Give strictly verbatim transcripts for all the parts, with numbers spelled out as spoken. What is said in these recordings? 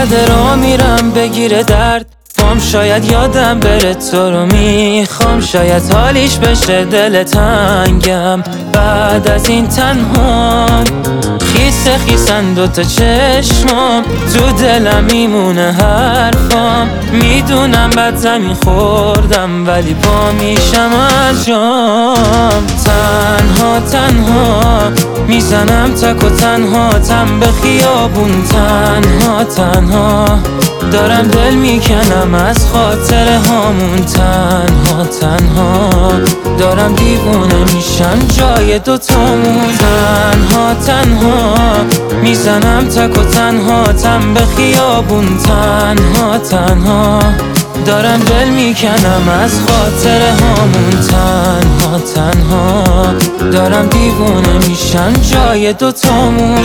بعد را میرم بگیره درد پام، شاید یادم بره تو رو میخوام، شاید حالیش بشه دل تنگم. بعد از این تنها خیسه خیسن دوتا چشمام، تو دلم میمونه حرفام. میدونم بد زمین خوردم ولی پا میشم از جام. تنها تنها میزنم تک و تنها تم به خیابون، تنها تنها دارم دل میکنم از خاطر هامون، تنها تنها دارم دیوونه میشم جای دوتامون. تنها تنها میزنم تک و تنها تم به خیابون، تنها تنها دارم دل میکنم از خاطر هامون، تنها تنها دارم دیوونه میشم جای دوتامون.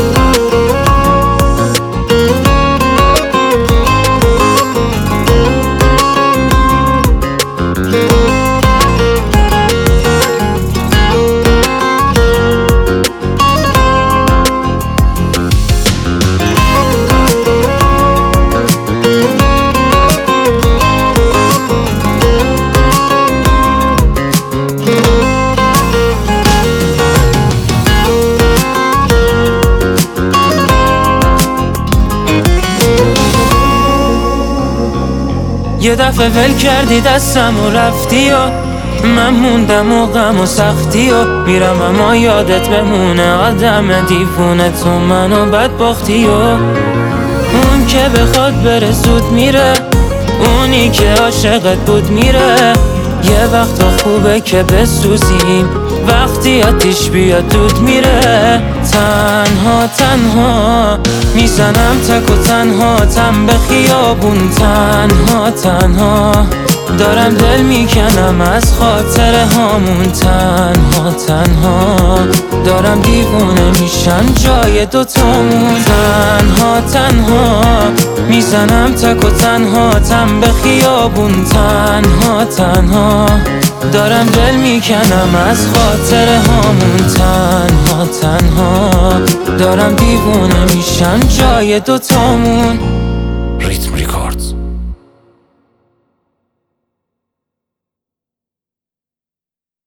یه دفعه ول کردی دستم و رفتی و من موندم و غم و سختی و میرم اما یادت بمونه آدم دیوونه تو منو بدبختی و اون که بخواد بره زود میره، اونی که عاشقت بود میره. یه وقتا خوبه که بسوزیم وقتی آتیش بیاد دود میره. تنها تنها میزنم تک و تنها تم به خیابون، تنها تنها دارم دل میکنم از خاطر هامون، تنها تنها دارم دیوونه میشم جای دوتامون. تنها تنها میزنم تک و تنها تم به خیابون، تنها تنها دارم دل میکنم از خاطر هامون، تنها تنها دارم دیوونه میشم جای دوتامون. ریتم ریکارد